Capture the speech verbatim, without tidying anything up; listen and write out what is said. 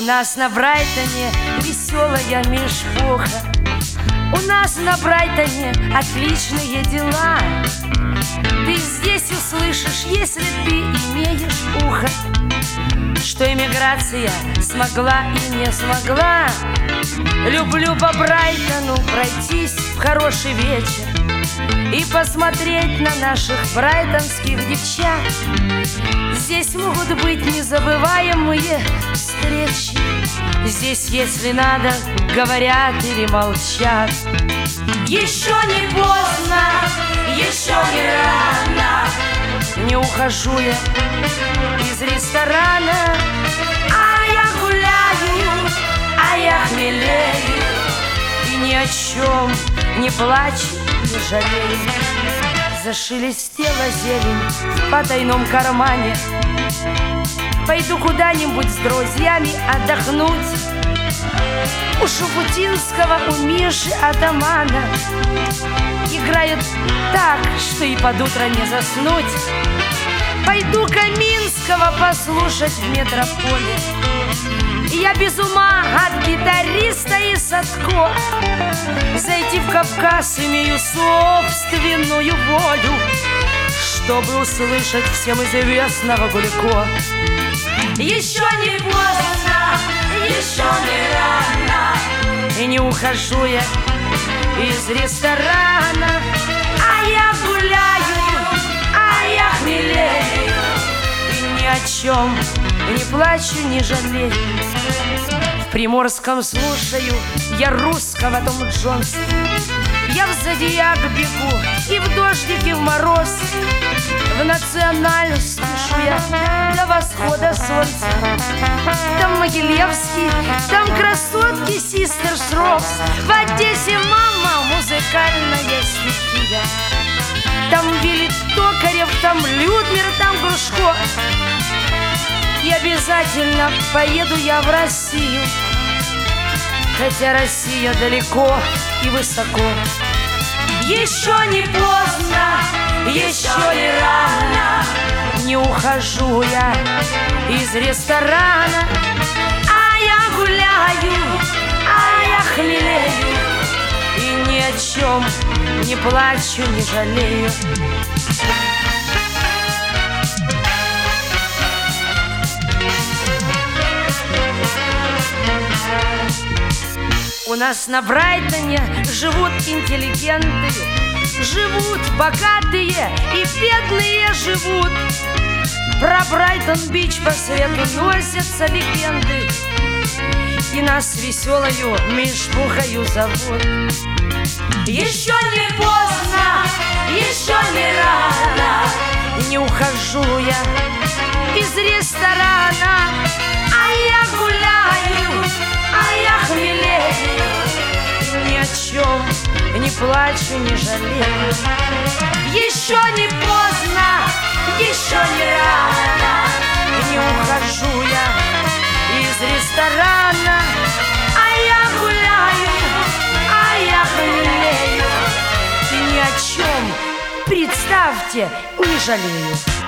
нас на Брайтоне веселая мишпуха. У нас на Брайтоне отличные дела. Ты здесь услышишь, если ты имеешь ухо, что эмиграция смогла и не смогла. Люблю по Брайтону пройтись в хороший вечер и посмотреть на наших брайтонских девчат. Здесь могут быть незабываемые встречи. Здесь, если надо, говорят или молчат. Еще не поздно, еще не рано. Не ухожу я из ресторана, а я гуляю, а я хмелею, и ни о чем не плачу, не жалею. Зашелестела зелень в потайном кармане. Пойду куда-нибудь с друзьями отдохнуть. У Шуфутинского, у Миши Атамана играет так, что и под утро не заснуть. Пойду Каминского послушать в метрополе. Я без ума от гитариста и Садко. Зайти в Кавказ имею собственную волю, чтобы услышать всем известного Гулико. Еще не поздно, еще не рано, и не ухожу я из ресторана, а я гуляю, а я хмелею, и ни о чем не плачу, не жалею. В Приморском слушаю я русского Том Джонса. Я в Зодиак бегу и в дождик, и в мороз. В Националь слышу я до восхода солнца. Там Могилевский, там красотки Систерс Рокс. В Одессе мама музыкальная стихия. Там Вилли Токарев, там Людмир, там Грушко. И обязательно поеду я в Россию, хотя Россия далеко и высоко. Еще не поздно, еще не рано, не ухожу я из ресторана, а я гуляю, а я хмелею, и ни о чем не плачу, не жалею. У нас на Брайтоне живут интеллигенты, живут богатые и бедные живут. Про Брайтон-Бич по свету носятся легенды, и нас веселою мишпухою зовут. Еще не поздно, еще не рано, не ухожу я из ресторана, а я гуляю, а я хмелею, ни о чем не плачу, не жалею. Еще не поздно, еще не рано, не ухожу я из ресторана, а я гуляю, а я хмелею, и ни о чем, представьте, не жалею.